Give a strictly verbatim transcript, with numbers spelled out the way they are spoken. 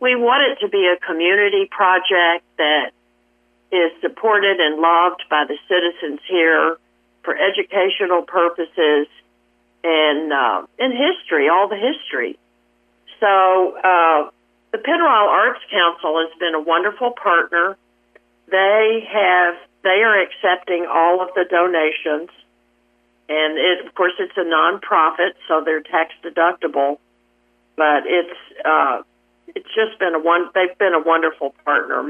we want it to be a community project that is supported and loved by the citizens here for educational purposes and uh, in history, all the history. So uh, the Pennyrile Arts Council has been a wonderful partner. They have they are accepting all of the donations, and it, of course, it's a nonprofit, so they're tax deductible. But it's uh, it's just been a one. They've been a wonderful partner.